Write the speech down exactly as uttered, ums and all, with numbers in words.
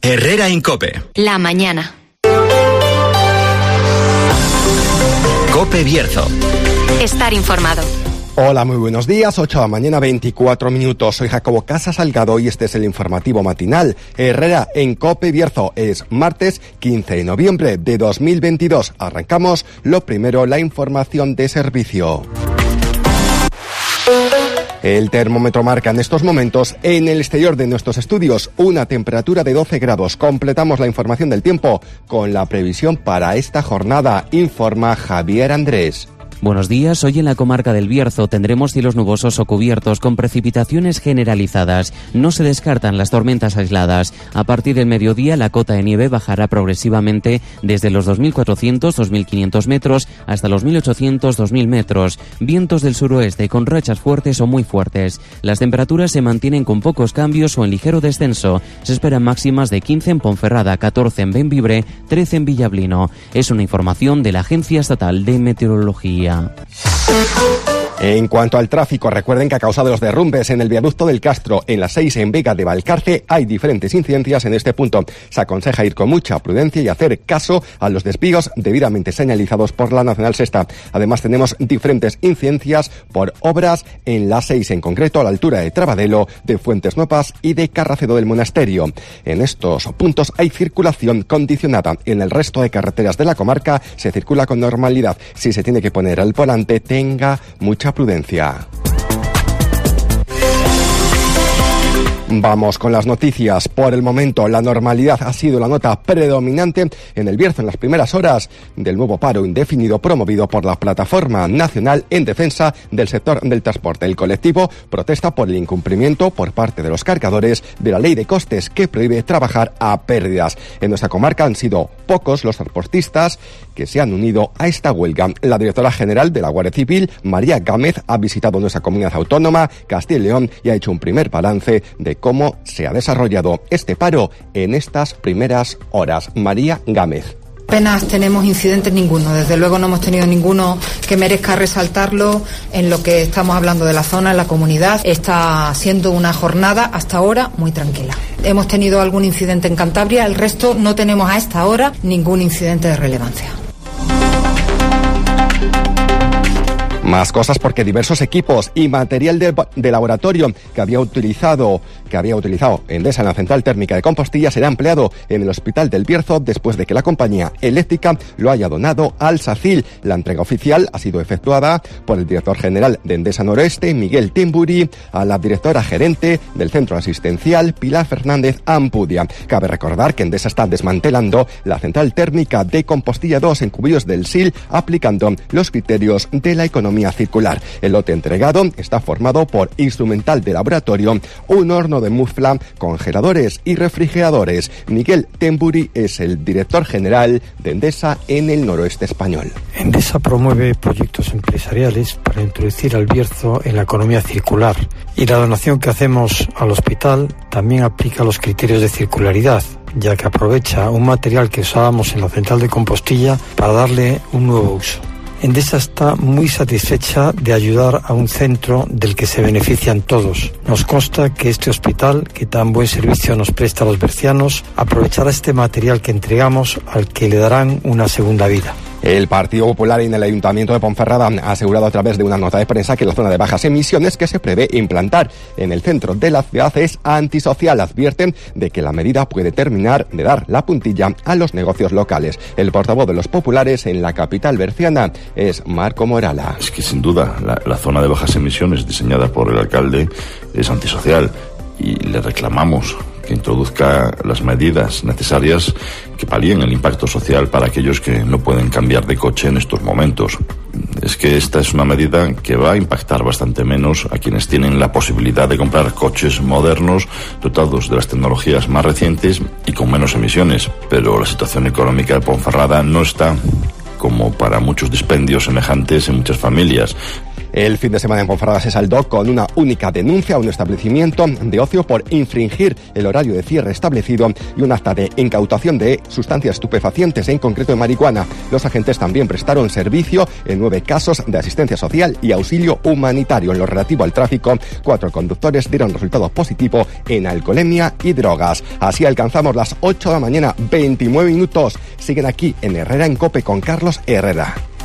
Herrera en COPE. La mañana. COPE Bierzo. Estar informado. Hola, muy buenos días, ocho de la mañana, veinticuatro minutos. Soy Jacobo Casa Salgado y este es el informativo matinal. Herrera en COPE Bierzo. Es martes quince de noviembre de dos mil veintidós. Arrancamos. Lo primero, la información de servicio. El termómetro marca en estos momentos en el exterior de nuestros estudios una temperatura de doce grados. Completamos la información del tiempo con la previsión para esta jornada, informa Javier Andrés. Buenos días. Hoy en la comarca del Bierzo tendremos cielos nubosos o cubiertos con precipitaciones generalizadas. No se descartan las tormentas aisladas. A partir del mediodía la cota de nieve bajará progresivamente desde los dos mil cuatrocientos a dos mil quinientos metros hasta los mil ochocientos a dos mil metros. Vientos del suroeste con rachas fuertes o muy fuertes. Las temperaturas se mantienen con pocos cambios o en ligero descenso. Se esperan máximas de quince en Ponferrada, catorce en Bembibre, trece en Villablino. Es una información de la Agencia Estatal de Meteorología. En cuanto al tráfico, recuerden que a causa de los derrumbes en el viaducto del Castro, en la seis en Vega de Valcarce, hay diferentes incidencias en este punto. Se aconseja ir con mucha prudencia y hacer caso a los desvíos debidamente señalizados por la Nacional Sexta. Además, tenemos diferentes incidencias por obras en la seis, en concreto a la altura de Trabadelo, de Fuentes Nuevas y de Carracedo del Monasterio. En estos puntos hay circulación condicionada. En el resto de carreteras de la comarca se circula con normalidad. Si se tiene que poner al volante, tenga mucha prudencia. Vamos con las noticias. Por el momento, la normalidad ha sido la nota predominante en el Bierzo en las primeras horas del nuevo paro indefinido promovido por la Plataforma Nacional en Defensa del Sector del Transporte. El colectivo protesta por el incumplimiento por parte de los cargadores de la ley de costes que prohíbe trabajar a pérdidas. En nuestra comarca han sido pocos los transportistas que se han unido a esta huelga. La directora general de la Guardia Civil, María Gámez, ha visitado nuestra comunidad autónoma, Castilla y León, y ha hecho un primer balance de cómo se ha desarrollado este paro en estas primeras horas. María Gámez. Apenas tenemos incidentes ninguno, desde luego no hemos tenido ninguno que merezca resaltarlo en lo que estamos hablando de la zona, en la comunidad. Está siendo una jornada hasta ahora muy tranquila. Hemos tenido algún incidente en Cantabria, el resto no tenemos a esta hora ningún incidente de relevancia. Más cosas porque diversos equipos y material de, de laboratorio que había utilizado que había utilizado Endesa en la central térmica de Compostilla será empleado en el Hospital del Bierzo después de que la compañía eléctrica lo haya donado al SACIL. La entrega oficial ha sido efectuada por el director general de Endesa Noroeste, Miguel Timburi, a la directora gerente del centro asistencial, Pilar Fernández Ampudia. Cabe recordar que Endesa está desmantelando la central térmica de Compostilla dos en Cubillos del Sil, aplicando los criterios de la economía circular. El lote entregado está formado por instrumental de laboratorio, un horno de mufla, congeladores y refrigeradores. Miguel Temburi es el director general de Endesa en el noroeste español. Endesa promueve proyectos empresariales para introducir al Bierzo en la economía circular, y la donación que hacemos al hospital también aplica los criterios de circularidad, ya que aprovecha un material que usábamos en la central de Compostilla para darle un nuevo uso. Endesa está muy satisfecha de ayudar a un centro del que se benefician todos. Nos consta que este hospital, que tan buen servicio nos presta a los bercianos, aprovechará este material que entregamos al que le darán una segunda vida. El Partido Popular en el Ayuntamiento de Ponferrada ha asegurado a través de una nota de prensa que la zona de bajas emisiones que se prevé implantar en el centro de la ciudad es antisocial. Advierten de que la medida puede terminar de dar la puntilla a los negocios locales. El portavoz de los populares en la capital berciana es Marco Morala. Es que sin duda la, la zona de bajas emisiones diseñada por el alcalde es antisocial y le reclamamos que introduzca las medidas necesarias que palíen el impacto social para aquellos que no pueden cambiar de coche en estos momentos. Es que esta es una medida que va a impactar bastante menos a quienes tienen la posibilidad de comprar coches modernos, dotados de las tecnologías más recientes y con menos emisiones. Pero la situación económica de Ponferrada no está como para muchos dispendios semejantes en muchas familias. El fin de semana en Ponferrada se saldó con una única denuncia a un establecimiento de ocio por infringir el horario de cierre establecido y un acta de incautación de sustancias estupefacientes, en concreto de marihuana. Los agentes también prestaron servicio en nueve casos de asistencia social y auxilio humanitario. En lo relativo al tráfico, cuatro conductores dieron resultado positivo en alcoholemia y drogas. Así alcanzamos las ocho de la mañana, veintinueve minutos. Siguen aquí en Herrera en COPE con Carlos Herrera.